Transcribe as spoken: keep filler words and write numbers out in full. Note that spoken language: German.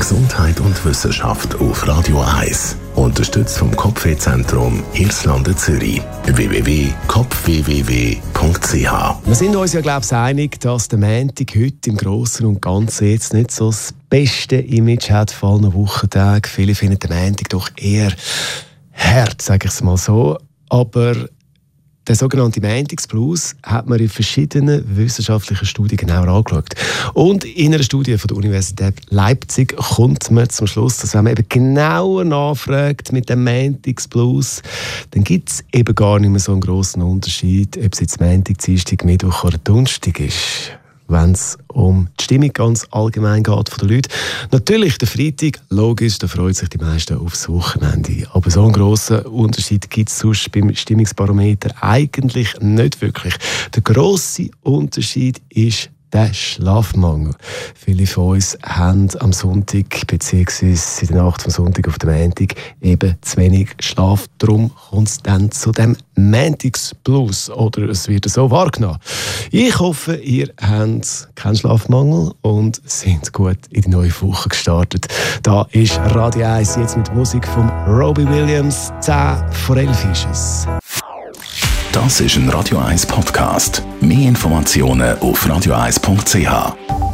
Gesundheit und Wissenschaft auf Radio eins. Unterstützt vom Kopfwehzentrum Irlande Zürich. w w w punkt kopf w w w punkt c h. Wir sind uns ja, glaube ich, einig, dass der Montag heute im Grossen und Ganzen jetzt nicht so das beste Image hat von allen Wochentagen. Viele finden den Montag doch eher hart, sage ich es mal so. Aber der sogenannte Montagsblues hat man in verschiedenen wissenschaftlichen Studien genauer angeschaut. Und in einer Studie von der Universität Leipzig kommt man zum Schluss, dass wenn man eben genauer nachfragt mit dem Montagsblues, dann gibt es eben gar nicht mehr so einen grossen Unterschied, ob es jetzt Montag, Dienstag, Mittwoch oder Donnerstag ist, wenn es um die Stimmung ganz allgemein geht von den Leuten. Natürlich der Freitag, logisch, da freuen sich die meisten aufs Wochenende. Aber so einen grossen Unterschied gibt es sonst beim Stimmungsbarometer eigentlich nicht wirklich. Der grosse Unterschied ist der Schlafmangel. Viele von uns haben am Sonntag bzw. in der Nacht vom Sonntag auf den Montag eben zu wenig Schlaf. Darum kommt es dann zu dem Montagsblues oder es wird so wahrgenommen. Ich hoffe, ihr habt keinen Schlafmangel und sind gut in die neue Woche gestartet. Da ist Radio eins jetzt mit Musik von Robbie Williams. zehn vor elf ist es. Das ist ein Radio eins Podcast. Mehr Informationen auf radio eins punkt c h.